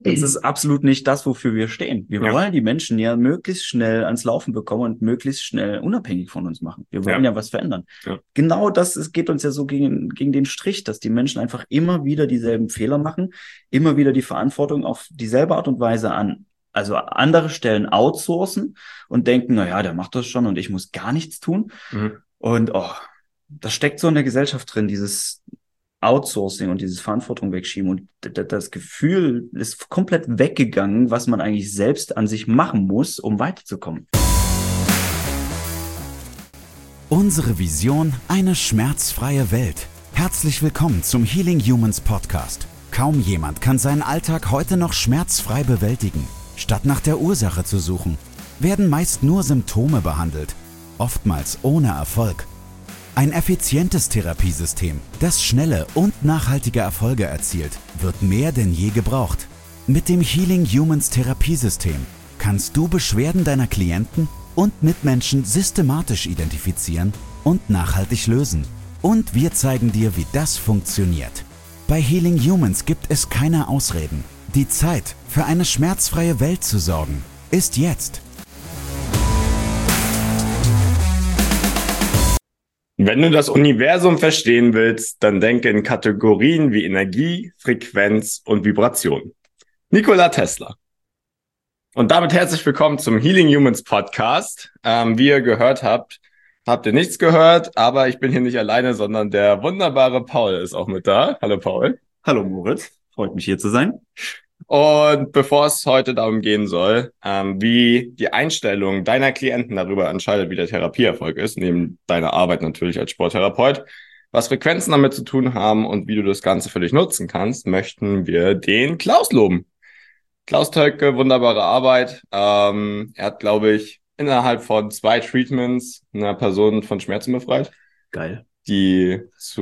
Das ist absolut nicht das, wofür wir stehen. Wir wollen die Menschen ja möglichst schnell ans Laufen bekommen und möglichst schnell unabhängig von uns machen. Wir wollen ja was verändern. Ja. Genau das, es geht uns ja so gegen den Strich, dass die Menschen einfach immer wieder dieselben Fehler machen, immer wieder die Verantwortung auf dieselbe Art und Weise also andere Stellen outsourcen und denken, na ja, der macht das schon und ich muss gar nichts tun. Und das steckt so in der Gesellschaft drin, dieses Outsourcing und dieses Verantwortung wegschieben. Und das Gefühl ist komplett weggegangen, was man eigentlich selbst an sich machen muss, um weiterzukommen. Unsere Vision: eine schmerzfreie Welt. Herzlich willkommen zum Healing Humans Podcast. Kaum jemand kann seinen Alltag heute noch schmerzfrei bewältigen. Statt nach der Ursache zu suchen, werden meist nur Symptome behandelt, oftmals ohne Erfolg. Ein effizientes Therapiesystem, das schnelle und nachhaltige Erfolge erzielt, wird mehr denn je gebraucht. Mit dem Healing Humans Therapiesystem kannst du Beschwerden deiner Klienten und Mitmenschen systematisch identifizieren und nachhaltig lösen. Und wir zeigen dir, wie das funktioniert. Bei Healing Humans gibt es keine Ausreden. Die Zeit, für eine schmerzfreie Welt zu sorgen, ist jetzt. Wenn du das Universum verstehen willst, dann denke in Kategorien wie Energie, Frequenz und Vibration. Nikola Tesla. Und damit herzlich willkommen zum Healing Humans Podcast. Wie ihr gehört habt ihr nichts gehört, aber ich bin hier nicht alleine, sondern der wunderbare Paul ist auch mit da. Hallo Paul. Hallo Moritz, freut mich hier zu sein. Und bevor es heute darum gehen soll, wie die Einstellung deiner Klienten darüber entscheidet, wie der Therapieerfolg ist, neben deiner Arbeit natürlich als Sporttherapeut, was Frequenzen damit zu tun haben und wie du das Ganze für dich nutzen kannst, möchten wir den Klaus loben. Klaus Tölke, wunderbare Arbeit. Er hat, glaube ich, innerhalb von 2 Treatments eine Person von Schmerzen befreit. Geil. Die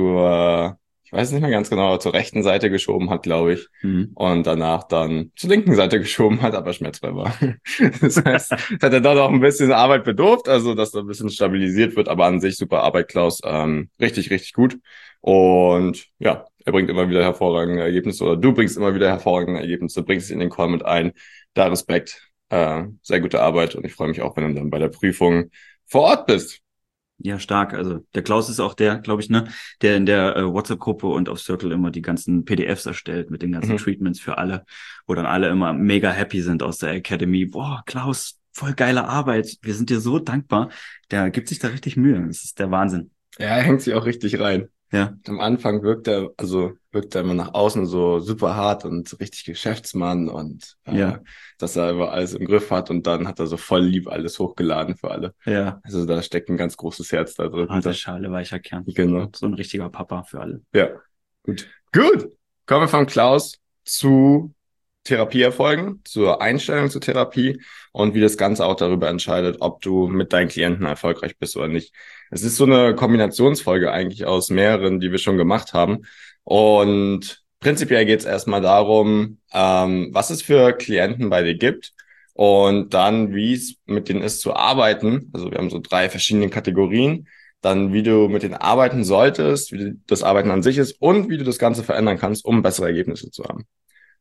ich weiß nicht mehr ganz genau, zur rechten Seite geschoben hat, glaube ich. Und danach dann zur linken Seite geschoben hat, aber schmerzfrei war. Das heißt, es hat er dort auch ein bisschen Arbeit bedurft, also dass da ein bisschen stabilisiert wird, aber an sich super Arbeit, Klaus. Richtig, richtig gut. Und ja, er bringt immer wieder hervorragende Ergebnisse, oder du bringst immer wieder hervorragende Ergebnisse, bringst es in den Call mit ein. Da Respekt, sehr gute Arbeit, und ich freue mich auch, wenn du dann bei der Prüfung vor Ort bist. Ja, stark. Also der Klaus ist auch der, glaube ich, der in der WhatsApp-Gruppe und auf Circle immer die ganzen PDFs erstellt mit den ganzen Treatments für alle, wo dann alle immer mega happy sind aus der Academy. Boah, Klaus, voll geile Arbeit. Wir sind dir so dankbar. Der gibt sich da richtig Mühe. Das ist der Wahnsinn. Ja, er hängt sich auch richtig rein. Ja. Am Anfang wirkt er immer nach außen so super hart und richtig Geschäftsmann und dass er immer alles im Griff hat, und dann hat er so voll lieb alles hochgeladen für alle. Ja. Also da steckt ein ganz großes Herz da drin. Harte Schale, weicher Kern. Genau. So ein richtiger Papa für alle. Ja. Gut. Kommen wir von Klaus zu Therapieerfolgen, zur Einstellung zur Therapie und wie das Ganze auch darüber entscheidet, ob du mit deinen Klienten erfolgreich bist oder nicht. Es ist so eine Kombinationsfolge eigentlich aus mehreren, die wir schon gemacht haben. Und prinzipiell geht es erstmal darum, was es für Klienten bei dir gibt und dann, wie es mit denen ist zu arbeiten. Also wir haben so 3 verschiedene Kategorien. Dann, wie du mit denen arbeiten solltest, wie das Arbeiten an sich ist und wie du das Ganze verändern kannst, um bessere Ergebnisse zu haben.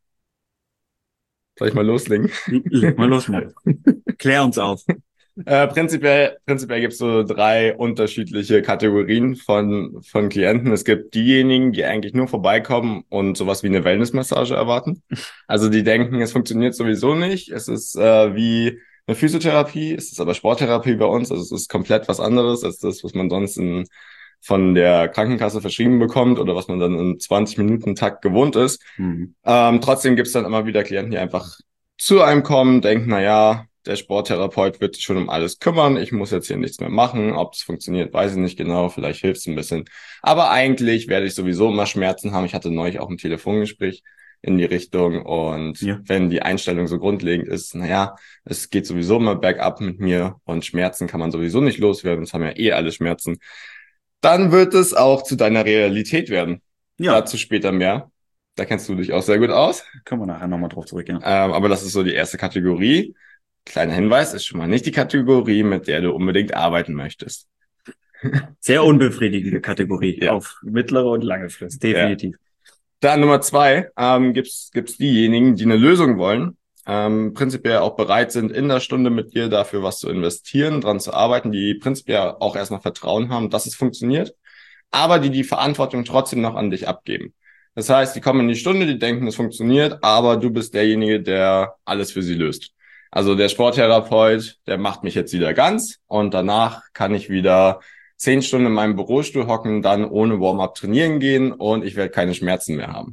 Soll ich mal loslegen? Leg mal los, Mann. Klär uns auf. Prinzipiell gibt es so 3 unterschiedliche Kategorien von Klienten. Es gibt diejenigen, die eigentlich nur vorbeikommen und sowas wie eine Wellnessmassage erwarten. Also die denken, es funktioniert sowieso nicht. Es ist wie eine Physiotherapie, es ist aber Sporttherapie bei uns. Also es ist komplett was anderes als das, was man sonst von der Krankenkasse verschrieben bekommt oder was man dann in 20-Minuten-Takt gewohnt ist. Trotzdem gibt es dann immer wieder Klienten, die einfach zu einem kommen, denken, naja, der Sporttherapeut wird sich schon um alles kümmern, ich muss jetzt hier nichts mehr machen. Ob das funktioniert, weiß ich nicht genau, vielleicht hilft es ein bisschen. Aber eigentlich werde ich sowieso immer Schmerzen haben. Ich hatte neulich auch ein Telefongespräch in die Richtung, und wenn die Einstellung so grundlegend ist, naja, es geht sowieso immer bergab mit mir und Schmerzen kann man sowieso nicht loswerden, es haben ja eh alle Schmerzen, dann wird es auch zu deiner Realität werden. Ja. Dazu später mehr. Da kennst du dich auch sehr gut aus. Können wir nachher nochmal drauf zurückgehen. Aber das ist so die erste Kategorie. Kleiner Hinweis, ist schon mal nicht die Kategorie, mit der du unbedingt arbeiten möchtest. Sehr unbefriedigende Kategorie auf mittlere und lange Frist, definitiv. Dann Nummer 2, gibt's diejenigen, die eine Lösung wollen, prinzipiell auch bereit sind, in der Stunde mit dir dafür was zu investieren, dran zu arbeiten, die prinzipiell auch erstmal Vertrauen haben, dass es funktioniert, aber die Verantwortung trotzdem noch an dich abgeben. Das heißt, die kommen in die Stunde, die denken, es funktioniert, aber du bist derjenige, der alles für sie löst. Also der Sporttherapeut, der macht mich jetzt wieder ganz und danach kann ich wieder 10 Stunden in meinem Bürostuhl hocken, dann ohne Warm-up trainieren gehen und ich werde keine Schmerzen mehr haben.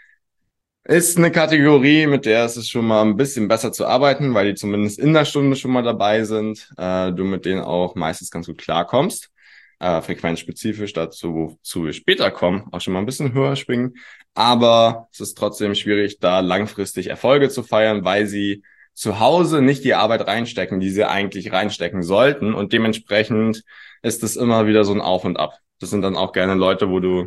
Ist eine Kategorie, mit der es schon mal ein bisschen besser zu arbeiten, weil die zumindest in der Stunde schon mal dabei sind. Du mit denen auch meistens ganz gut klarkommst. Frequenzspezifisch, wozu wir später kommen, auch schon mal ein bisschen höher schwingen. Aber es ist trotzdem schwierig, da langfristig Erfolge zu feiern, weil sie zu Hause nicht die Arbeit reinstecken, die sie eigentlich reinstecken sollten. Und dementsprechend ist es immer wieder so ein Auf und Ab. Das sind dann auch gerne Leute,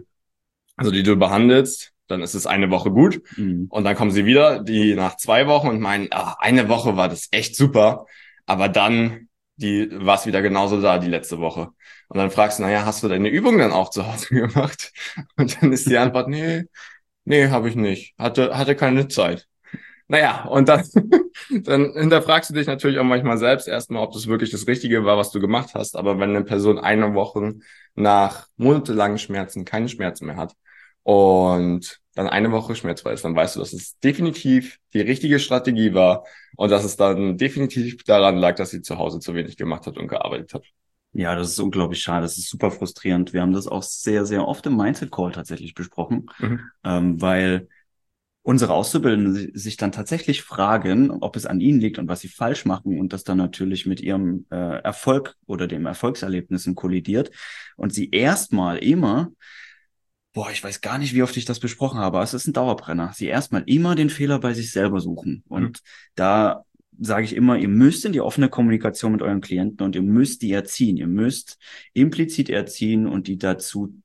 die du behandelst. Dann ist es eine Woche gut und dann kommen sie wieder, die nach 2 Wochen und meinen, eine Woche war das echt super, aber dann war es wieder genauso da, die letzte Woche. Und dann fragst du, hast du deine Übung dann auch zu Hause gemacht? Und dann ist die Antwort, nee, habe ich nicht. Hatte keine Zeit. Und dann hinterfragst du dich natürlich auch manchmal selbst erstmal, ob das wirklich das Richtige war, was du gemacht hast. Aber wenn eine Person eine Woche nach monatelangen Schmerzen keine Schmerzen mehr hat, und dann eine Woche schmerzfrei ist, dann weißt du, dass es definitiv die richtige Strategie war und dass es dann definitiv daran lag, dass sie zu Hause zu wenig gemacht hat und gearbeitet hat. Ja, das ist unglaublich schade. Das ist super frustrierend. Wir haben das auch sehr, sehr oft im Mindset-Call tatsächlich besprochen, weil unsere Auszubildenden sich dann tatsächlich fragen, ob es an ihnen liegt und was sie falsch machen und das dann natürlich mit ihrem Erfolg oder dem Erfolgserlebnissen kollidiert und sie erstmal immer ich weiß gar nicht, wie oft ich das besprochen habe, aber es ist ein Dauerbrenner. Sie erstmal immer den Fehler bei sich selber suchen. Und da sage ich immer, ihr müsst in die offene Kommunikation mit euren Klienten und ihr müsst die erziehen. Ihr müsst implizit erziehen und die dazu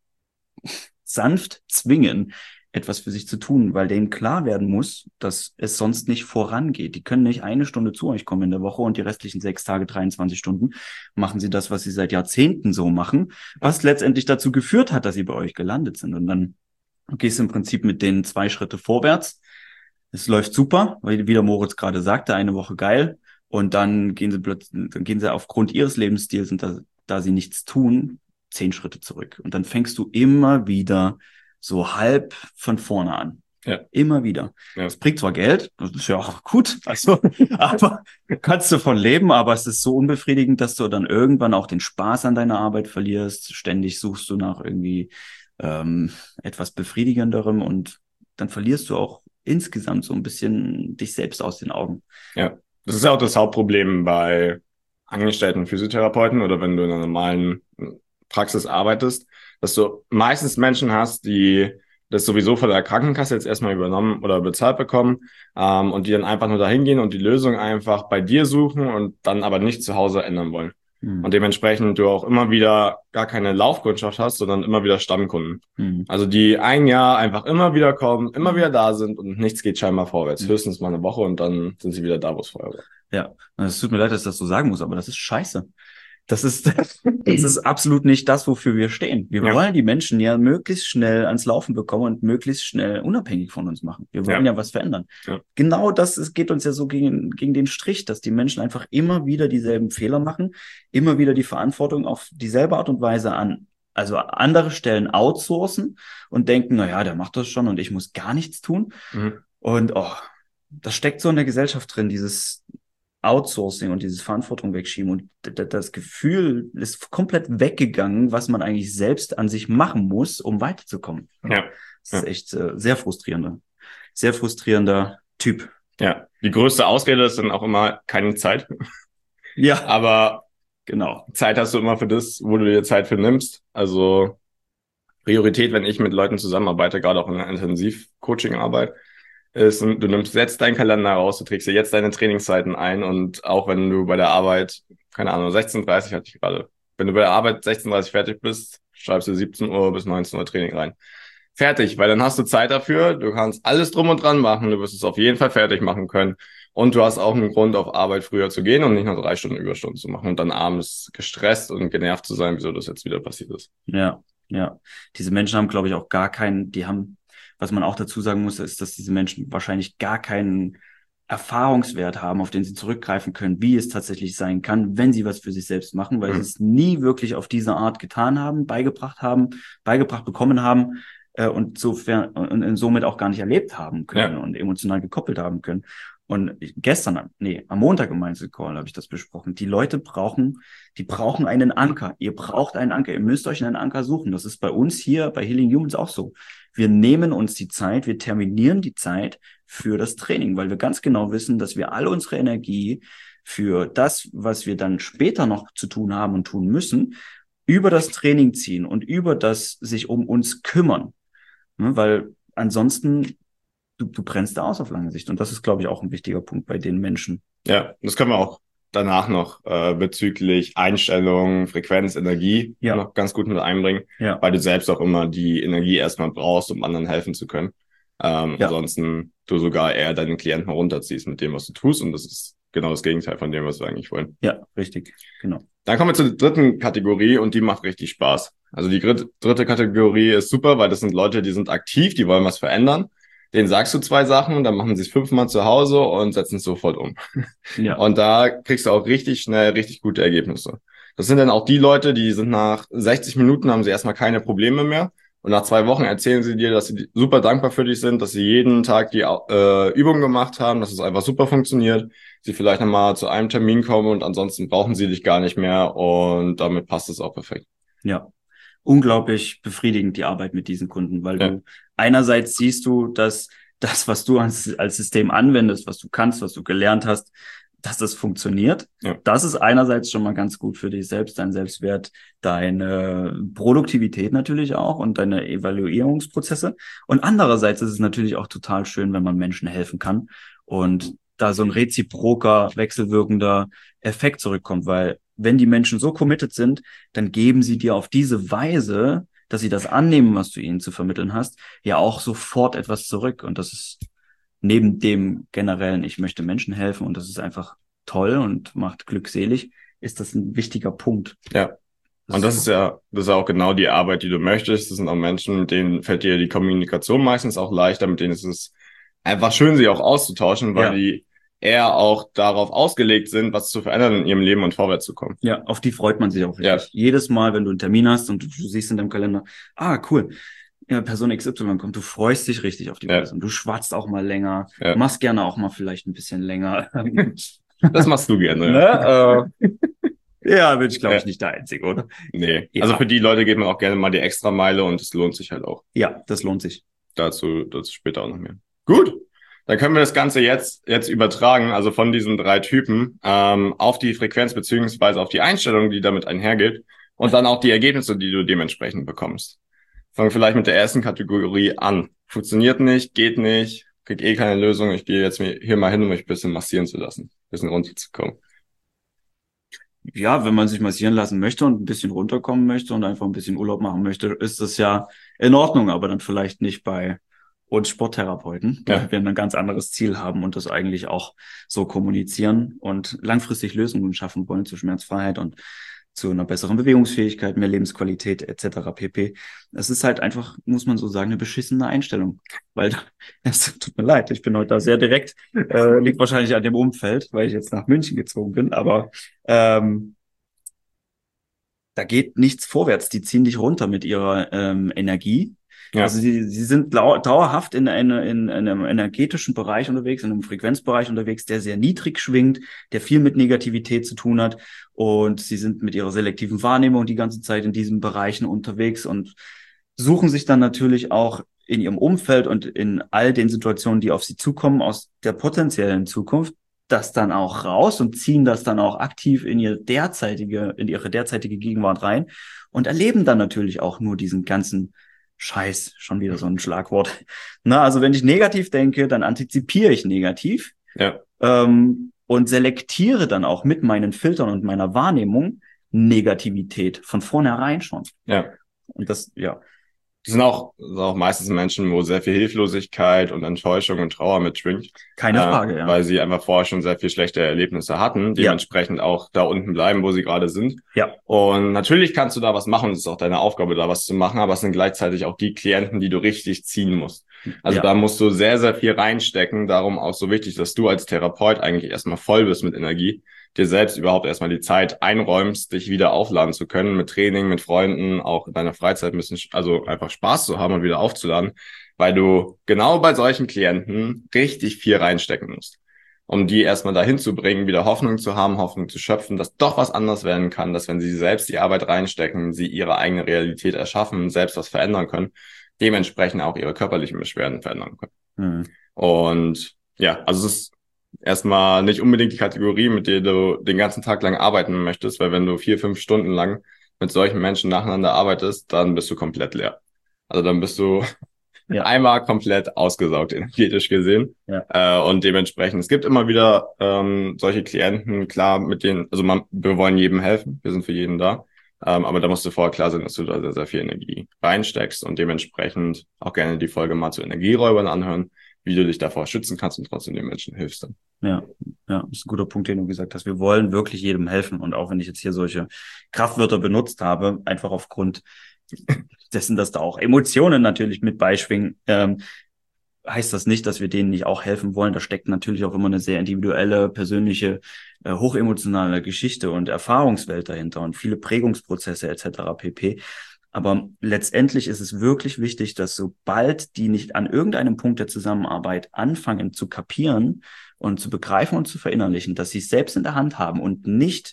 sanft zwingen, etwas für sich zu tun, weil denen klar werden muss, dass es sonst nicht vorangeht. Die können nicht 1 Stunde zu euch kommen in der Woche und die restlichen 6 Tage, 23 Stunden machen sie das, was sie seit Jahrzehnten so machen, was letztendlich dazu geführt hat, dass sie bei euch gelandet sind. Und dann gehst du im Prinzip mit denen 2 Schritte vorwärts. Es läuft super, weil wie der Moritz gerade sagte, eine Woche geil. Und dann gehen sie aufgrund ihres Lebensstils und da sie nichts tun, 10 Schritte zurück. Und dann fängst du immer wieder so halb von vorne an. Ja. Immer wieder. Ja. Es bringt zwar Geld, das ist ja auch gut, aber kannst du von leben, aber es ist so unbefriedigend, dass du dann irgendwann auch den Spaß an deiner Arbeit verlierst. Ständig suchst du nach irgendwie etwas Befriedigenderem und dann verlierst du auch insgesamt so ein bisschen dich selbst aus den Augen. Ja, das ist ja auch das Hauptproblem bei angestellten Physiotherapeuten oder wenn du in einer normalen Praxis arbeitest, dass du meistens Menschen hast, die das sowieso von der Krankenkasse jetzt erstmal übernommen oder bezahlt bekommen und die dann einfach nur dahin gehen und die Lösung einfach bei dir suchen und dann aber nicht zu Hause ändern wollen. Und dementsprechend du auch immer wieder gar keine Laufkundschaft hast, sondern immer wieder Stammkunden. Also die ein Jahr einfach immer wieder kommen, immer wieder da sind und nichts geht scheinbar vorwärts. Höchstens mal eine Woche und dann sind sie wieder da, wo es vorher war. Ja, es tut mir leid, dass ich das so sagen muss, aber das ist scheiße. Das ist absolut nicht das, wofür wir stehen. Wir wollen die Menschen ja möglichst schnell ans Laufen bekommen und möglichst schnell unabhängig von uns machen. Wir wollen ja was verändern. Ja. Genau es geht uns ja so gegen den Strich, dass die Menschen einfach immer wieder dieselben Fehler machen, immer wieder die Verantwortung auf dieselbe Art und Weise also andere Stellen outsourcen und denken, der macht das schon und ich muss gar nichts tun. Und das steckt so in der Gesellschaft drin, dieses Outsourcing und dieses Verantwortung wegschieben und das Gefühl ist komplett weggegangen, was man eigentlich selbst an sich machen muss, um weiterzukommen. Ja. Das ist echt sehr frustrierender Typ. Ja, die größte Ausrede ist dann auch immer keine Zeit. Ja. Aber genau, Zeit hast du immer für das, wo du dir Zeit für nimmst. Also Priorität, wenn ich mit Leuten zusammenarbeite, gerade auch in der Intensiv-Coaching-Arbeit, ist, du setzt deinen Kalender raus, du trägst dir jetzt deine Trainingszeiten ein und auch wenn du bei der Arbeit, keine Ahnung, 16:30 hatte ich gerade, wenn du bei der Arbeit 16:30 fertig bist, schreibst du 17 Uhr bis 19 Uhr Training rein. Fertig, weil dann hast du Zeit dafür, du kannst alles drum und dran machen, du wirst es auf jeden Fall fertig machen können und du hast auch einen Grund, auf Arbeit früher zu gehen und nicht nur 3 Stunden Überstunden zu machen und dann abends gestresst und genervt zu sein, wieso das jetzt wieder passiert ist. Ja. Diese Menschen haben, glaube ich, auch die haben Was man auch dazu sagen muss, ist, dass diese Menschen wahrscheinlich gar keinen Erfahrungswert haben, auf den sie zurückgreifen können, wie es tatsächlich sein kann, wenn sie was für sich selbst machen, weil sie es nie wirklich auf diese Art getan haben, beigebracht bekommen haben und somit auch gar nicht erlebt haben können und emotional gekoppelt haben können. Und am Montag im Mindset Call habe ich das besprochen. Die Leute brauchen einen Anker. Ihr braucht einen Anker. Ihr müsst euch einen Anker suchen. Das ist bei uns hier bei Healing Humans auch so. Wir nehmen uns die Zeit, wir terminieren die Zeit für das Training, weil wir ganz genau wissen, dass wir all unsere Energie für das, was wir dann später noch zu tun haben und tun müssen, über das Training ziehen und über das sich um uns kümmern. Weil ansonsten du brennst da aus auf lange Sicht. Und das ist, glaube ich, auch ein wichtiger Punkt bei den Menschen. Ja, das können wir auch danach noch bezüglich Einstellung, Frequenz, Energie noch ganz gut mit einbringen, weil du selbst auch immer die Energie erstmal brauchst, um anderen helfen zu können. Ansonsten du sogar eher deinen Klienten runterziehst mit dem, was du tust. Und das ist genau das Gegenteil von dem, was wir eigentlich wollen. Ja, richtig, genau. Dann kommen wir zur dritten Kategorie und die macht richtig Spaß. Also die dritte Kategorie ist super, weil das sind Leute, die sind aktiv, die wollen was verändern. Denen sagst du 2 Sachen, dann machen sie es 5-mal zu Hause und setzen es sofort um. Ja. Und da kriegst du auch richtig schnell richtig gute Ergebnisse. Das sind dann auch die Leute, die sind nach 60 Minuten, haben sie erstmal keine Probleme mehr. Und nach 2 Wochen erzählen sie dir, dass sie super dankbar für dich sind, dass sie jeden Tag die Übung gemacht haben, dass es einfach super funktioniert. Sie vielleicht nochmal zu einem Termin kommen und ansonsten brauchen sie dich gar nicht mehr und damit passt es auch perfekt. Ja. Unglaublich befriedigend, die Arbeit mit diesen Kunden, weil du einerseits siehst du, dass das, was du als System anwendest, was du kannst, was du gelernt hast, dass das funktioniert. Ja. Das ist einerseits schon mal ganz gut für dich selbst, dein Selbstwert, deine Produktivität natürlich auch und deine Evaluierungsprozesse. Und andererseits ist es natürlich auch total schön, wenn man Menschen helfen kann und da so ein reziproker, wechselwirkender Effekt zurückkommt, weil wenn die Menschen so committed sind, dann geben sie dir auf diese Weise, dass sie das annehmen, was du ihnen zu vermitteln hast, ja auch sofort etwas zurück. Und das ist neben dem generellen, ich möchte Menschen helfen und das ist einfach toll und macht glückselig, ist das ein wichtiger Punkt. Ja. Und das ist ja auch genau die Arbeit, die du möchtest. Das sind auch Menschen, mit denen fällt dir die Kommunikation meistens auch leichter, mit denen ist es einfach schön, sie auch auszutauschen, weil die eher auch darauf ausgelegt sind, was zu verändern in ihrem Leben und vorwärts zu kommen. Ja, auf die freut man sich auch richtig. Ja. Jedes Mal, wenn du einen Termin hast und du siehst in deinem Kalender, cool, ja, Person XY kommt, du freust dich richtig auf die Person. Du schwatzt auch mal länger, machst gerne auch mal vielleicht ein bisschen länger. Das machst du gerne. Ja, bin ich, glaube ich, nicht der Einzige, oder? Nee, also für die Leute geht man auch gerne mal die Extrameile und es lohnt sich halt auch. Ja, das lohnt sich. Dazu später auch noch mehr. Gut. Dann können wir das Ganze jetzt übertragen, also von diesen 3 Typen auf die Frequenz beziehungsweise auf die Einstellung, die damit einhergeht und dann auch die Ergebnisse, die du dementsprechend bekommst. Fangen wir vielleicht mit der ersten Kategorie an. Funktioniert nicht, geht nicht, krieg keine Lösung. Ich gehe jetzt hier mal hin, um mich ein bisschen massieren zu lassen, ein bisschen runterzukommen. Ja, wenn man sich massieren lassen möchte und ein bisschen runterkommen möchte und einfach ein bisschen Urlaub machen möchte, ist das ja in Ordnung, aber dann vielleicht nicht bei uns Sporttherapeuten, weil wir ein ganz anderes Ziel haben und das eigentlich auch so kommunizieren und langfristig Lösungen schaffen wollen zur Schmerzfreiheit und zu einer besseren Bewegungsfähigkeit, mehr Lebensqualität etc. pp. Es ist halt einfach, muss man so sagen, eine beschissene Einstellung, weil es tut mir leid, ich bin heute da sehr direkt, liegt wahrscheinlich an dem Umfeld, weil ich jetzt nach München gezogen bin, aber da geht nichts vorwärts, die ziehen dich runter mit ihrer Energie. Ja. Also sie sind dauerhaft in einem energetischen Bereich unterwegs, in einem Frequenzbereich unterwegs, der sehr niedrig schwingt, der viel mit Negativität zu tun hat. Und sie sind mit ihrer selektiven Wahrnehmung die ganze Zeit in diesen Bereichen unterwegs und suchen sich dann natürlich auch in ihrem Umfeld und in all den Situationen, die auf sie zukommen, aus der potenziellen Zukunft, das dann auch raus und ziehen das dann auch aktiv in ihre derzeitige Gegenwart rein und erleben dann natürlich auch nur diesen ganzen Scheiß, schon wieder so ein Schlagwort. Also wenn ich negativ denke, dann antizipiere ich negativ und selektiere dann auch mit meinen Filtern und meiner Wahrnehmung Negativität von vornherein schon. Ja. Und das sind auch meistens Menschen, wo sehr viel Hilflosigkeit und Enttäuschung und Trauer mitschwingt. Keine Frage, Weil sie einfach vorher schon sehr viel schlechte Erlebnisse hatten, dementsprechend auch da unten bleiben, wo sie gerade sind. Ja. Und natürlich kannst du da was machen, es ist auch deine Aufgabe, da was zu machen, aber es sind gleichzeitig auch die Klienten, die du richtig ziehen musst. Also da musst du sehr, sehr viel reinstecken. Darum auch so wichtig, dass du als Therapeut eigentlich erstmal voll bist mit Energie, dir selbst überhaupt erstmal die Zeit einräumst, dich wieder aufladen zu können mit Training, mit Freunden, auch in deiner Freizeit ein bisschen, also einfach Spaß zu haben und wieder aufzuladen, weil du genau bei solchen Klienten richtig viel reinstecken musst, um die erstmal dahin zu bringen, wieder Hoffnung zu haben, Hoffnung zu schöpfen, dass doch was anders werden kann, dass wenn sie selbst die Arbeit reinstecken, sie ihre eigene Realität erschaffen, selbst was verändern können, dementsprechend auch ihre körperlichen Beschwerden verändern können. Mhm. Und ja, also es ist erstmal nicht unbedingt die Kategorie, mit der du den ganzen Tag lang arbeiten möchtest, weil wenn du 4-5 Stunden lang mit solchen Menschen nacheinander arbeitest, dann bist du komplett leer. Also dann bist du einmal komplett ausgesaugt, energetisch gesehen. Ja. Und dementsprechend, es gibt immer wieder solche Klienten, klar, mit denen, also wir wollen jedem helfen, wir sind für jeden da. Aber da musst du vorher klar sein, dass du da sehr, sehr viel Energie reinsteckst und dementsprechend auch gerne die Folge mal zu Energieräubern anhören, wie du dich davor schützen kannst und trotzdem den Menschen hilfst dann. Ja, das ist ein guter Punkt, den du gesagt hast. Wir wollen wirklich jedem helfen. Und auch wenn ich jetzt hier solche Kraftwörter benutzt habe, einfach aufgrund dessen, dass da auch Emotionen natürlich mit beischwingen, heißt das nicht, dass wir denen nicht auch helfen wollen. Da steckt natürlich auch immer eine sehr individuelle, persönliche, hochemotionale Geschichte und Erfahrungswelt dahinter und viele Prägungsprozesse etc. pp. Aber letztendlich ist es wirklich wichtig, dass sobald die nicht an irgendeinem Punkt der Zusammenarbeit anfangen zu kapieren und zu begreifen und zu verinnerlichen, dass sie es selbst in der Hand haben und nicht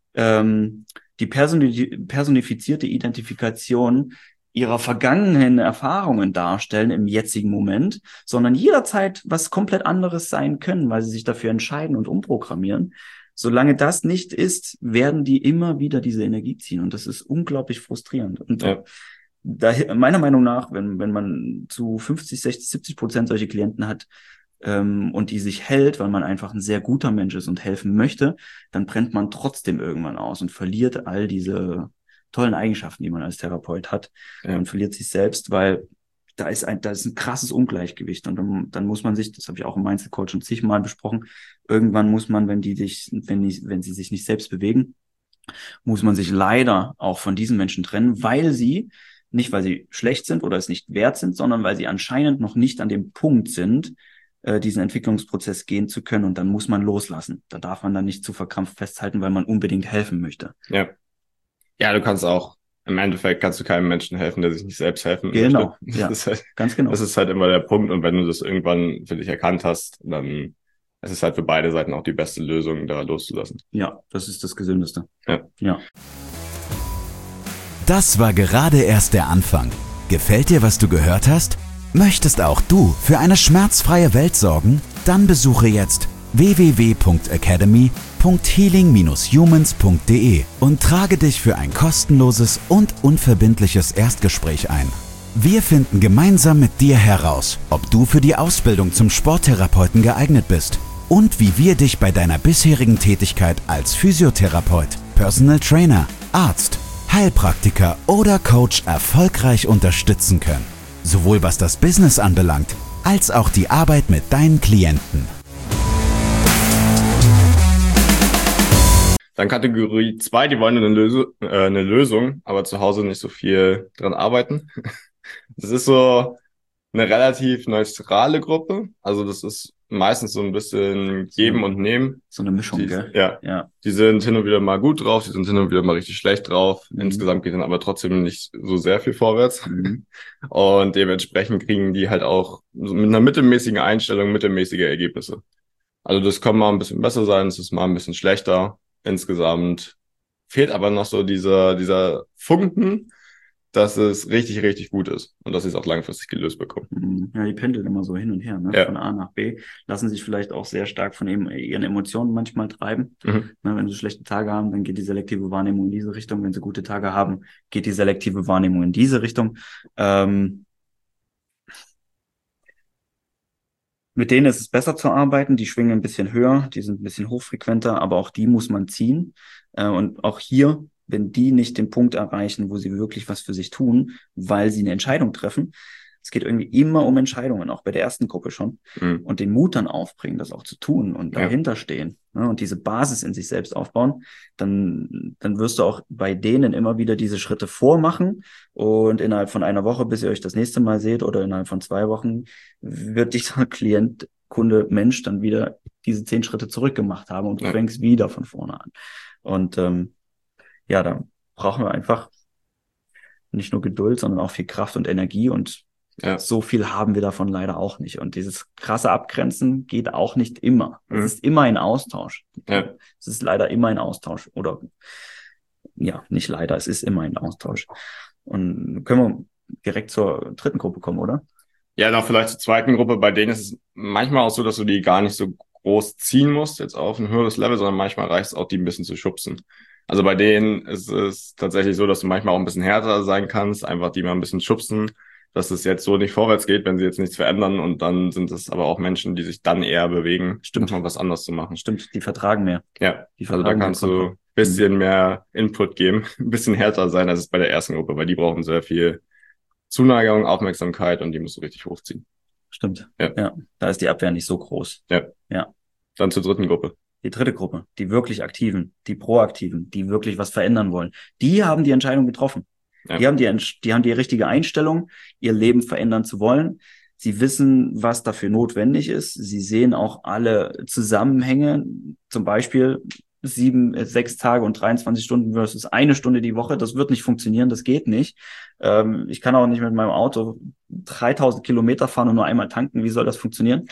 die personifizierte Identifikation ihrer vergangenen Erfahrungen darstellen im jetzigen Moment, sondern jederzeit was komplett anderes sein können, weil sie sich dafür entscheiden und umprogrammieren. Solange das nicht ist, werden die immer wieder diese Energie ziehen. Und das ist unglaublich frustrierend. Und da, meiner Meinung nach, wenn man zu 50, 60, 70% solche Klienten hat, und die sich hält, weil man einfach ein sehr guter Mensch ist und helfen möchte, dann brennt man trotzdem irgendwann aus und verliert all diese tollen Eigenschaften, die man als Therapeut hat, und verliert sich selbst, weil da ist ein krasses Ungleichgewicht. Und dann muss man sich, das habe ich auch im Mindset-Coach schon zigmal besprochen, irgendwann muss man, wenn sie sich nicht selbst bewegen, muss man sich leider auch von diesen Menschen trennen, weil sie schlecht sind oder es nicht wert sind, sondern weil sie anscheinend noch nicht an dem Punkt sind, diesen Entwicklungsprozess gehen zu können, und dann muss man loslassen. Da darf man dann nicht zu verkrampft festhalten, weil man unbedingt helfen möchte. Ja. Ja, du kannst auch, im Endeffekt kannst du keinem Menschen helfen, der sich nicht selbst helfen möchte. Ja, ganz genau. Das ist halt immer der Punkt, und wenn du das irgendwann für dich erkannt hast, dann ist es halt für beide Seiten auch die beste Lösung, da loszulassen. Ja, das ist das Gesündeste. Ja. Das war gerade erst der Anfang. Gefällt dir, was du gehört hast? Möchtest auch du für eine schmerzfreie Welt sorgen? Dann besuche jetzt www.academy.healing-humans.de und trage dich für ein kostenloses und unverbindliches Erstgespräch ein. Wir finden gemeinsam mit dir heraus, ob du für die Ausbildung zum Sporttherapeuten geeignet bist und wie wir dich bei deiner bisherigen Tätigkeit als Physiotherapeut, Personal Trainer, Arzt, Heilpraktiker oder Coach erfolgreich unterstützen können. Sowohl was das Business anbelangt, als auch die Arbeit mit deinen Klienten. Dann Kategorie 2, die wollen eine Lösung, aber zu Hause nicht so viel dran arbeiten. Das ist so eine relativ neutrale Gruppe. Also das ist meistens so ein bisschen Geben und Nehmen. So eine Mischung, gell? Ja. Die sind hin und wieder mal gut drauf, die sind hin und wieder mal richtig schlecht drauf. Insgesamt geht dann aber trotzdem nicht so sehr viel vorwärts. Und dementsprechend kriegen die halt auch mit einer mittelmäßigen Einstellung mittelmäßige Ergebnisse. Also das kann mal ein bisschen besser sein, es ist mal ein bisschen schlechter. Insgesamt fehlt aber noch so dieser Funken, dass es richtig, richtig gut ist und dass sie es auch langfristig gelöst bekommen. Ja, die pendeln immer so hin und her, ne? Von A nach B, lassen sich vielleicht auch sehr stark von ihren Emotionen manchmal treiben. Wenn sie schlechte Tage haben, dann geht die selektive Wahrnehmung in diese Richtung. Wenn sie gute Tage haben, geht die selektive Wahrnehmung in diese Richtung. Mit denen ist es besser zu arbeiten, die schwingen ein bisschen höher, die sind ein bisschen hochfrequenter, aber auch die muss man ziehen. Und auch hier, wenn die nicht den Punkt erreichen, wo sie wirklich was für sich tun, weil sie eine Entscheidung treffen, Es geht irgendwie immer um Entscheidungen, auch bei der ersten Gruppe schon. Und den Mut dann aufbringen, das auch zu tun und dahinter stehen, ne? Und diese Basis in sich selbst aufbauen, dann wirst du auch bei denen immer wieder diese Schritte vormachen und innerhalb von einer Woche, bis ihr euch das nächste Mal seht oder innerhalb von 2 Wochen, wird dieser Klient, Kunde, Mensch dann wieder diese 10 Schritte zurückgemacht haben und du fängst wieder von vorne an. Und da brauchen wir einfach nicht nur Geduld, sondern auch viel Kraft und Energie und so viel haben wir davon leider auch nicht. Und dieses krasse Abgrenzen geht auch nicht immer. Es ist immer ein Austausch. Ja. Es ist leider immer ein Austausch. Oder nicht leider, es ist immer ein Austausch. Und können wir direkt zur dritten Gruppe kommen, oder? Ja, dann vielleicht zur zweiten Gruppe. Bei denen ist es manchmal auch so, dass du die gar nicht so groß ziehen musst, jetzt auf ein höheres Level, sondern manchmal reicht es auch, die ein bisschen zu schubsen. Also bei denen ist es tatsächlich so, dass du manchmal auch ein bisschen härter sein kannst, einfach die mal ein bisschen schubsen, dass es jetzt so nicht vorwärts geht, wenn sie jetzt nichts verändern, und dann sind es aber auch Menschen, die sich dann eher bewegen, mal was anderes zu machen. Stimmt, die vertragen mehr. Ja, also da kannst du ein bisschen mehr Input geben, ein bisschen härter sein, als es bei der ersten Gruppe, weil die brauchen sehr viel Zuneigung, Aufmerksamkeit und die musst du richtig hochziehen. Stimmt, ja. Da ist die Abwehr nicht so groß. Ja. Dann zur dritten Gruppe. Die dritte Gruppe, die wirklich Aktiven, die Proaktiven, die wirklich was verändern wollen, die haben die Entscheidung getroffen. Ja. Die haben die richtige Einstellung, ihr Leben verändern zu wollen. Sie wissen, was dafür notwendig ist. Sie sehen auch alle Zusammenhänge, zum Beispiel 6 Tage und 23 Stunden versus 1 Stunde die Woche. Das wird nicht funktionieren, das geht nicht. Ich kann auch nicht mit meinem Auto 3000 Kilometer fahren und nur einmal tanken. Wie soll das funktionieren?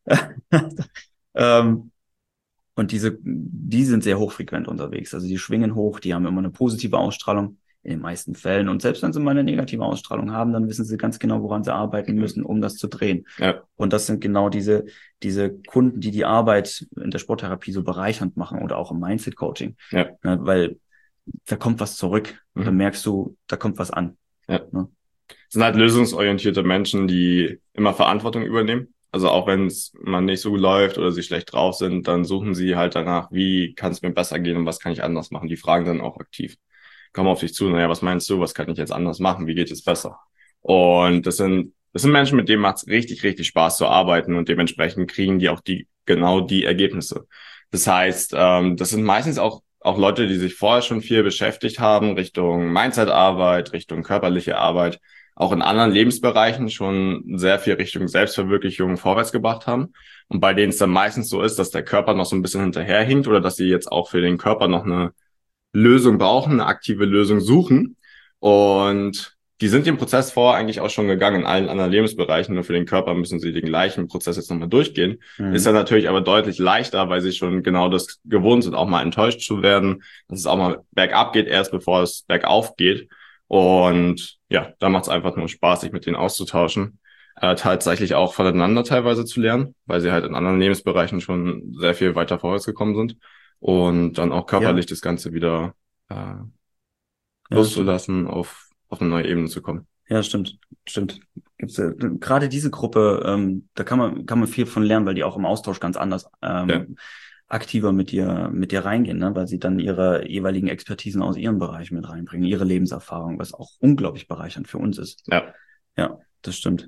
Und die sind sehr hochfrequent unterwegs. Also die schwingen hoch, die haben immer eine positive Ausstrahlung in den meisten Fällen. Und selbst wenn sie mal eine negative Ausstrahlung haben, dann wissen sie ganz genau, woran sie arbeiten müssen, um das zu drehen. Ja. Und das sind genau diese Kunden, die die Arbeit in der Sporttherapie so bereichernd machen oder auch im Mindset-Coaching. Ja. Ja, weil da kommt was zurück. Da merkst du, da kommt was an. Ja. Ja. Es sind halt lösungsorientierte Menschen, die immer Verantwortung übernehmen. Also auch wenn es mal nicht so läuft oder sie schlecht drauf sind, dann suchen sie halt danach, wie kann es mir besser gehen und was kann ich anders machen. Die fragen dann auch aktiv. Kommen auf dich zu, naja, was meinst du, was kann ich jetzt anders machen, wie geht es besser? Und das sind Menschen, mit denen macht es richtig, richtig Spaß zu arbeiten und dementsprechend kriegen die auch genau die Ergebnisse. Das heißt, das sind meistens auch Leute, die sich vorher schon viel beschäftigt haben, Richtung Mindset-Arbeit, Richtung körperliche Arbeit, auch in anderen Lebensbereichen schon sehr viel Richtung Selbstverwirklichung vorwärts gebracht haben. Und bei denen es dann meistens so ist, dass der Körper noch so ein bisschen hinterherhinkt oder dass sie jetzt auch für den Körper noch eine Lösung brauchen, eine aktive Lösung suchen. Und die sind den Prozess vorher eigentlich auch schon gegangen in allen anderen Lebensbereichen. Nur für den Körper müssen sie den gleichen Prozess jetzt nochmal durchgehen. Ist dann natürlich aber deutlich leichter, weil sie schon genau das gewohnt sind, auch mal enttäuscht zu werden, dass es auch mal bergab geht, erst bevor es bergauf geht. Und ja, da macht es einfach nur Spaß, sich mit denen auszutauschen. Tatsächlich auch voneinander teilweise zu lernen, weil sie halt in anderen Lebensbereichen schon sehr viel weiter vorwärts gekommen sind. Und dann auch körperlich das Ganze wieder loszulassen, auf eine neue Ebene zu kommen. Ja, stimmt. Gibt's gerade diese Gruppe, da kann man viel von lernen, weil die auch im Austausch ganz anders aktiver mit dir reingehen, ne? Weil sie dann ihre jeweiligen Expertisen aus ihrem Bereich mit reinbringen, ihre Lebenserfahrung, was auch unglaublich bereichernd für uns ist. Ja, das stimmt.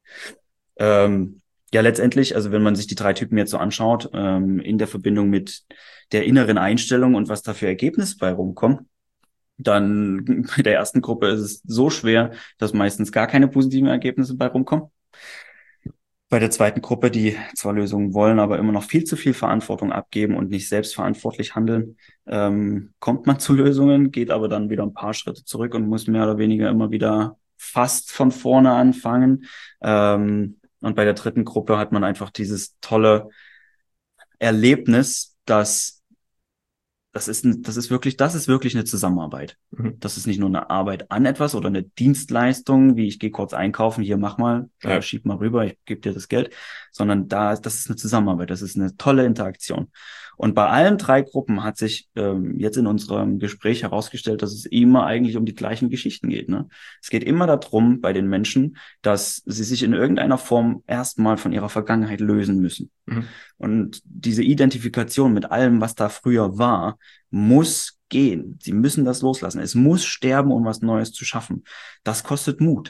Ja, letztendlich, also wenn man sich die 3 Typen jetzt so anschaut, in der Verbindung mit der inneren Einstellung und was da für Ergebnisse bei rumkommen, dann bei der ersten Gruppe ist es so schwer, dass meistens gar keine positiven Ergebnisse bei rumkommen. Bei der zweiten Gruppe, die zwar Lösungen wollen, aber immer noch viel zu viel Verantwortung abgeben und nicht selbstverantwortlich handeln, kommt man zu Lösungen, geht aber dann wieder ein paar Schritte zurück und muss mehr oder weniger immer wieder fast von vorne anfangen. Und bei der dritten Gruppe hat man einfach dieses tolle Erlebnis, dass das ist wirklich eine Zusammenarbeit. Das ist nicht nur eine Arbeit an etwas oder eine Dienstleistung, wie ich gehe kurz einkaufen, hier mach mal, schieb mal rüber, ich gebe dir das Geld, sondern das ist eine Zusammenarbeit, das ist eine tolle Interaktion. Und bei allen 3 Gruppen hat sich jetzt in unserem Gespräch herausgestellt, dass es immer eigentlich um die gleichen Geschichten geht, ne? Es geht immer darum, bei den Menschen, dass sie sich in irgendeiner Form erstmal von ihrer Vergangenheit lösen müssen. Und diese Identifikation mit allem, was da früher war, muss gehen. Sie müssen das loslassen. Es muss sterben, um was Neues zu schaffen. Das kostet Mut.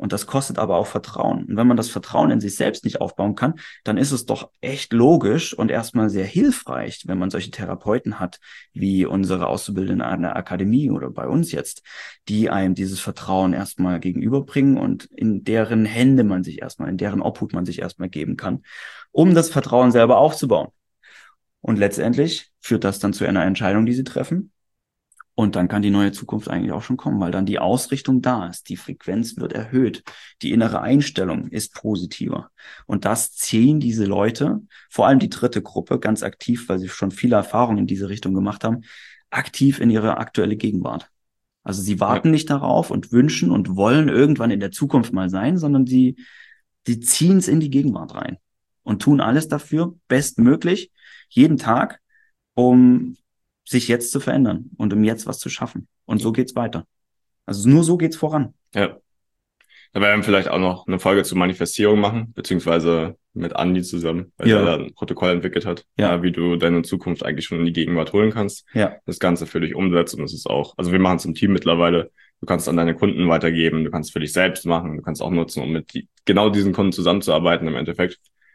Und das kostet aber auch Vertrauen. Und wenn man das Vertrauen in sich selbst nicht aufbauen kann, dann ist es doch echt logisch und erstmal sehr hilfreich, wenn man solche Therapeuten hat, wie unsere Auszubildenden an der Akademie oder bei uns jetzt, die einem dieses Vertrauen erstmal gegenüberbringen und in deren Hände man sich erstmal, in deren Obhut man sich erstmal geben kann, um das Vertrauen selber aufzubauen. Und letztendlich führt das dann zu einer Entscheidung, die sie treffen. Und dann kann die neue Zukunft eigentlich auch schon kommen, weil dann die Ausrichtung da ist, die Frequenz wird erhöht, die innere Einstellung ist positiver. Und das ziehen diese Leute, vor allem die dritte Gruppe, ganz aktiv, weil sie schon viele Erfahrungen in diese Richtung gemacht haben, aktiv in ihre aktuelle Gegenwart. Also sie warten nicht darauf und wünschen und wollen irgendwann in der Zukunft mal sein, sondern sie ziehen es in die Gegenwart rein und tun alles dafür, bestmöglich, jeden Tag, um sich jetzt zu verändern und um jetzt was zu schaffen. Und so geht's weiter. Also nur so geht's voran. Ja. Da werden wir vielleicht auch noch eine Folge zur Manifestierung machen, beziehungsweise mit Andi zusammen, weil er da ein Protokoll entwickelt hat, wie du deine Zukunft eigentlich schon in die Gegenwart holen kannst. Ja. Das Ganze für dich umsetzt und das ist auch, also wir machen es im Team mittlerweile. Du kannst es an deine Kunden weitergeben, du kannst es für dich selbst machen, du kannst es auch nutzen, um mit genau diesen Kunden zusammenzuarbeiten im Endeffekt.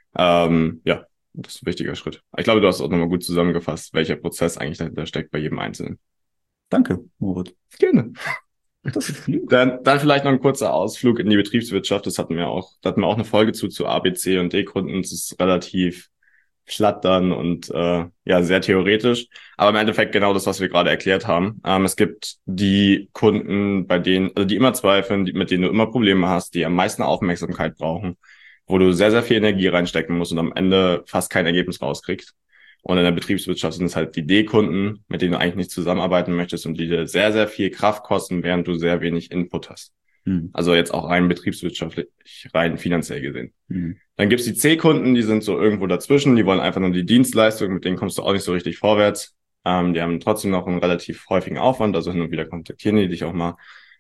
Das ist ein wichtiger Schritt. Ich glaube, du hast auch nochmal gut zusammengefasst, welcher Prozess eigentlich dahinter steckt bei jedem Einzelnen. Danke, Moritz. Gerne. Das ist lieb. Dann vielleicht noch ein kurzer Ausflug in die Betriebswirtschaft. Da hatten wir auch eine Folge zu A, B, C und D-Kunden. Das ist relativ platt dann und sehr theoretisch. Aber im Endeffekt genau das, was wir gerade erklärt haben. Es gibt die Kunden, bei denen, also die immer zweifeln, mit denen du immer Probleme hast, die am meisten Aufmerksamkeit brauchen, wo du sehr, sehr viel Energie reinstecken musst und am Ende fast kein Ergebnis rauskriegst. Und in der Betriebswirtschaft sind es halt die D-Kunden, mit denen du eigentlich nicht zusammenarbeiten möchtest und die dir sehr, sehr viel Kraft kosten, während du sehr wenig Input hast. Also jetzt auch rein betriebswirtschaftlich, rein finanziell gesehen. Dann gibt's die C-Kunden, die sind so irgendwo dazwischen, die wollen einfach nur die Dienstleistung, mit denen kommst du auch nicht so richtig vorwärts. Die haben trotzdem noch einen relativ häufigen Aufwand, also hin und wieder kontaktieren die dich auch mal.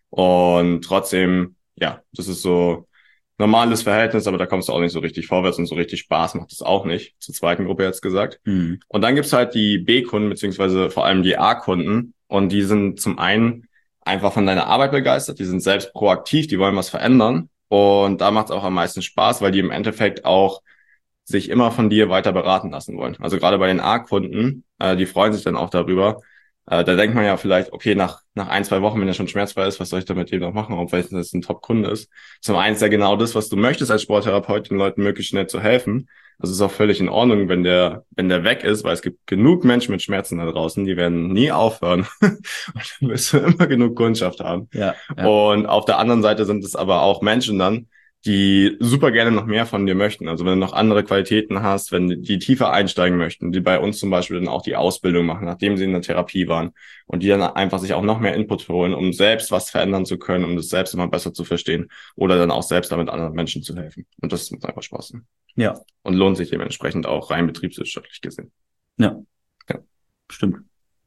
Und trotzdem, das ist so normales Verhältnis, aber da kommst du auch nicht so richtig vorwärts und so richtig Spaß macht es auch nicht. Zur zweiten Gruppe jetzt gesagt. Und dann gibt's halt die B-Kunden, beziehungsweise vor allem die A-Kunden. Und die sind zum einen einfach von deiner Arbeit begeistert, die sind selbst proaktiv, die wollen was verändern. Und da macht es auch am meisten Spaß, weil die im Endeffekt auch sich immer von dir weiter beraten lassen wollen. Also gerade bei den A-Kunden, die freuen sich dann auch darüber. Da denkt man ja vielleicht, okay, nach 1-2 Wochen, wenn er schon schmerzfrei ist, was soll ich da mit dem noch machen, auch wenn es ein Top-Kunde ist. Zum einen ist ja genau das, was du möchtest als Sporttherapeut, den Leuten möglichst schnell zu helfen. Also es ist auch völlig in Ordnung, wenn der weg ist, weil es gibt genug Menschen mit Schmerzen da draußen, die werden nie aufhören. Und dann wirst du immer genug Kundschaft haben. Ja. Und auf der anderen Seite sind es aber auch Menschen dann, die super gerne noch mehr von dir möchten. Also wenn du noch andere Qualitäten hast, wenn die tiefer einsteigen möchten, die bei uns zum Beispiel dann auch die Ausbildung machen, nachdem sie in der Therapie waren und die dann einfach sich auch noch mehr Input holen, um selbst was verändern zu können, um das selbst immer besser zu verstehen oder dann auch selbst damit anderen Menschen zu helfen. Und das macht einfach Spaß. Ja. Und lohnt sich dementsprechend auch rein betriebswirtschaftlich gesehen. Ja. Stimmt.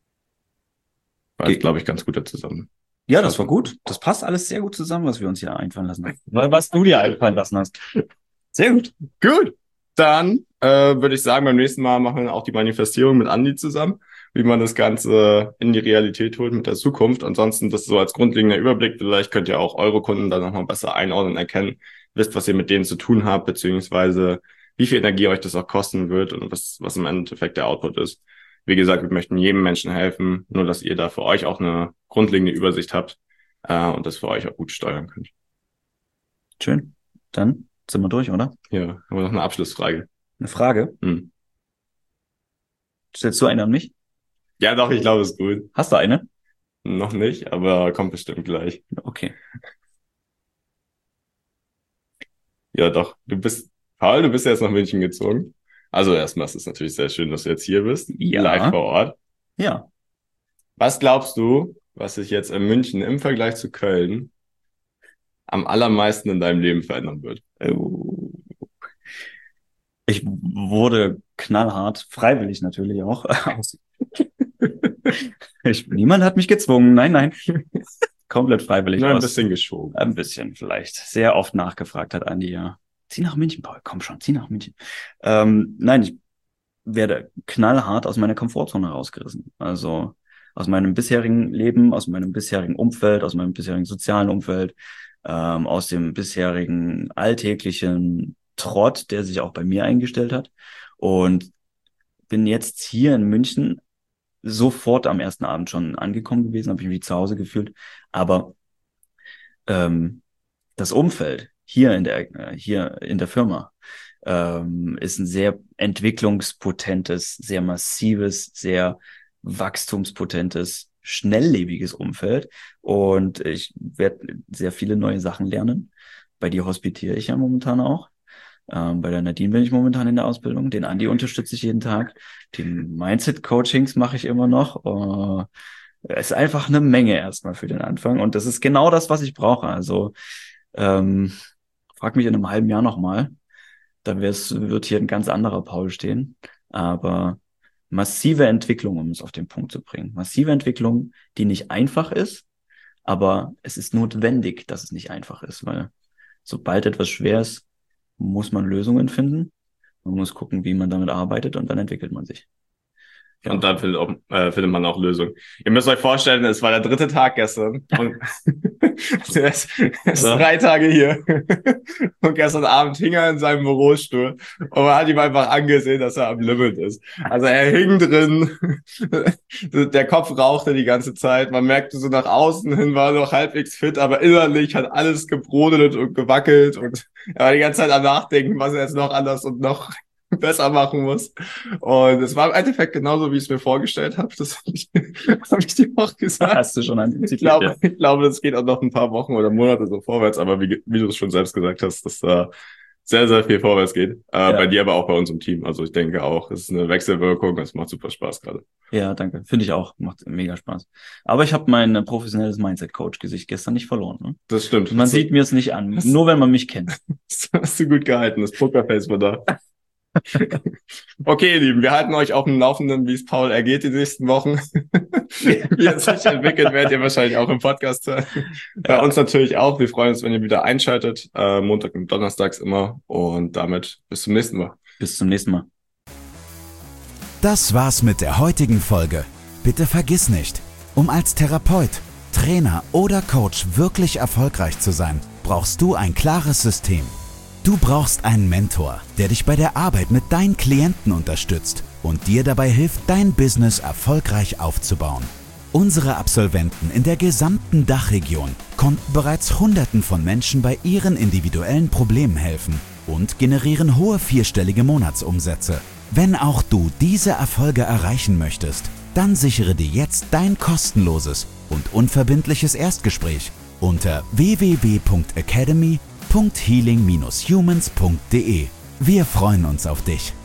War, glaube ich, ganz gut zusammen. Ja, das war gut. Das passt alles sehr gut zusammen, was wir uns hier einfallen lassen haben. Was du dir einfallen lassen hast. Sehr gut. Gut. Dann würde ich sagen, beim nächsten Mal machen wir auch die Manifestierung mit Andi zusammen, wie man das Ganze in die Realität holt mit der Zukunft. Ansonsten das so als grundlegender Überblick. Vielleicht könnt ihr auch eure Kunden dann nochmal besser einordnen, erkennen, wisst, was ihr mit denen zu tun habt, beziehungsweise wie viel Energie euch das auch kosten wird und was im Endeffekt der Output ist. Wie gesagt, wir möchten jedem Menschen helfen, nur dass ihr da für euch auch eine grundlegende Übersicht habt und das für euch auch gut steuern könnt. Schön. Dann sind wir durch, oder? Ja, haben wir noch eine Abschlussfrage. Eine Frage? Stellst du eine an mich? Ja, doch, ich glaube, es ist gut. Hast du eine? Noch nicht, aber kommt bestimmt gleich. Okay. Ja, doch. Paul, du bist ja jetzt nach München gezogen. Also erstmal ist es natürlich sehr schön, dass du jetzt hier bist. Ja. Live vor Ort. Ja. Was glaubst du, was sich jetzt in München im Vergleich zu Köln am allermeisten in deinem Leben verändern wird? Ich wurde knallhart, freiwillig natürlich auch. Niemand hat mich gezwungen. Nein. Komplett freiwillig. Nur ein bisschen geschoben. Ein bisschen vielleicht. Sehr oft nachgefragt hat Andi, ja. Zieh nach München, Paul, komm schon, zieh nach München. Nein, ich werde knallhart aus meiner Komfortzone rausgerissen. Also Aus meinem bisherigen Leben, aus meinem bisherigen Umfeld, aus meinem bisherigen sozialen Umfeld, aus dem bisherigen alltäglichen Trott, der sich auch bei mir eingestellt hat. Und bin jetzt hier in München sofort am ersten Abend schon angekommen gewesen, habe ich mich zu Hause gefühlt. Aber das Umfeld hier in der Firma ist ein sehr entwicklungspotentes, sehr massives, sehr wachstumspotentes, schnelllebiges Umfeld. Und ich werde sehr viele neue Sachen lernen. Bei dir hospitiere ich ja momentan auch. Bei der Nadine bin ich momentan in der Ausbildung. Den Andi unterstütze ich jeden Tag. Die Mindset-Coachings mache ich immer noch. Es ist einfach eine Menge erstmal für den Anfang. Und das ist genau das, was ich brauche. Also frag mich in einem halben Jahr nochmal. Dann wird hier ein ganz anderer Paul stehen. Aber massive Entwicklung, um es auf den Punkt zu bringen. Massive Entwicklung, die nicht einfach ist. Aber es ist notwendig, dass es nicht einfach ist. Weil sobald etwas schwer ist, muss man Lösungen finden. Man muss gucken, wie man damit arbeitet und dann entwickelt man sich. Ja. Und dann findet man auch Lösungen. Ihr müsst euch vorstellen, es war der 3. Tag gestern und er ist 3 Tage hier und gestern Abend hing er in seinem Bürostuhl und man hat ihm einfach angesehen, dass er am Limit ist. Also er hing drin, der Kopf rauchte die ganze Zeit, man merkte so nach außen hin, war noch halbwegs fit, aber innerlich hat alles gebrodelt und gewackelt und er war die ganze Zeit am Nachdenken, was er jetzt noch anders und noch besser machen muss. Und es war im Endeffekt genauso, wie ich es mir vorgestellt habe. Das habe ich dir auch gesagt. Hast du schon antizipiert. Ich glaube, das geht auch noch ein paar Wochen oder Monate so vorwärts. Aber wie du es schon selbst gesagt hast, dass da sehr, sehr viel vorwärts geht. Bei dir, aber auch bei uns im Team. Also ich denke auch, es ist eine Wechselwirkung. Es macht super Spaß gerade. Ja, danke. Finde ich auch. Macht mega Spaß. Aber ich habe mein professionelles Mindset-Coach-Gesicht gestern nicht verloren. Ne? Das stimmt. Man sieht mir es nicht an. Nur wenn man mich kennt. Hast du gut gehalten. Das Pokerface war da. Okay, ihr Lieben, wir halten euch auf dem Laufenden, wie es Paul ergeht die nächsten Wochen. Wie es sich entwickelt, werdet ihr wahrscheinlich auch im Podcast hören. Bei uns natürlich auch. Wir freuen uns, wenn ihr wieder einschaltet. Montag und Donnerstags immer. Und damit bis zum nächsten Mal. Bis zum nächsten Mal. Das war's mit der heutigen Folge. Bitte vergiss nicht, um als Therapeut, Trainer oder Coach wirklich erfolgreich zu sein, brauchst du ein klares System. Du brauchst einen Mentor, der dich bei der Arbeit mit deinen Klienten unterstützt und dir dabei hilft, dein Business erfolgreich aufzubauen. Unsere Absolventen in der gesamten Dachregion konnten bereits Hunderten von Menschen bei ihren individuellen Problemen helfen und generieren hohe 4-stellige Monatsumsätze. Wenn auch du diese Erfolge erreichen möchtest, dann sichere dir jetzt dein kostenloses und unverbindliches Erstgespräch unter www.academy.healing-humans.de. Wir freuen uns auf dich.